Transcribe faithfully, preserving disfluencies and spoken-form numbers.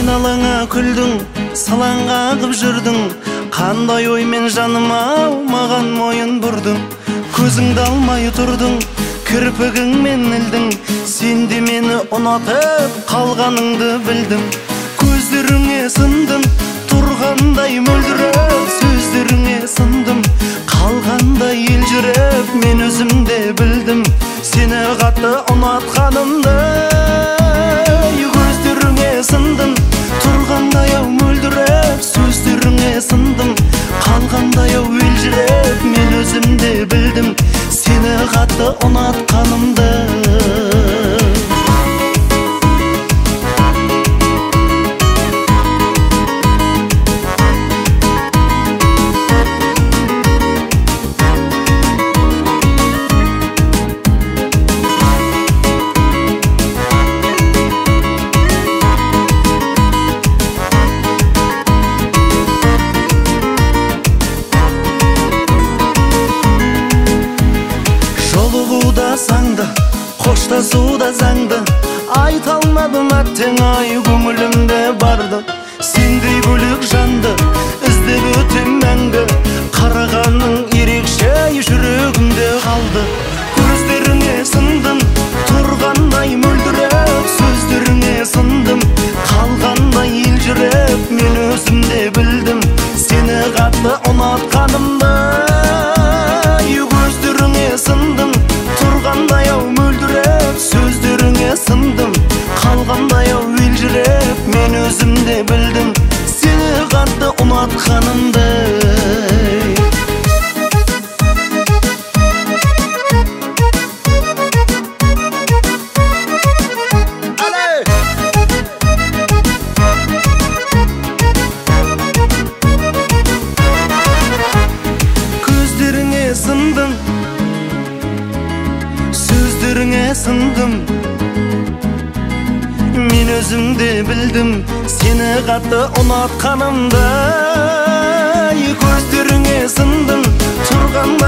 айналаңа күлдің, салаңға қып жүрдің. Қандай оймен жаным ау маған мойын бұрдың. Көзіңді алмай тұрдың, кірпігіңмен ілдің. Сен де мені ұнатып қалғаныңды білдім. Көздеріңе сындым, тұрғандай мөлдіреп. Сөздеріңе сындым, қалғандай елжіреп. Мен өзімде білдім, сені қатты ұнатқанымды. Көздеріңе сындым, тұрғандай ау мөлдіреп. Сөздеріңе сындым, қалғандай ау елжіреп. Мен өзімде білдім, сені қатты ұнатқанымды. Жолығуда заңды, қоштасуда заңды. Айта алмадым әттең ай көңілімде барды. Сендей бөлек жанды іздеп өтем мәңгі. Қарағаның ерекше жүрегімде қалды. Көздеріңе сындым, тұрғандай мөлдіреп. Сөздеріңе сындым, қалғандай елжіреп. Мен өзімде білдім, сені қатты ұнатқанымды. Көздеріңе сындым, тұрғандай ау мөлдіреп. Сөздеріңе сындым, қалғандай ау елжіреп. Мен өзімде білдім, сені қатты ұнатқанымды. Көздеріңе сындым, сөздеріңе сындым. Мен өзімде білдім, сені қатты ұнатқанымды. Көздеріңе сындым, тұрғанда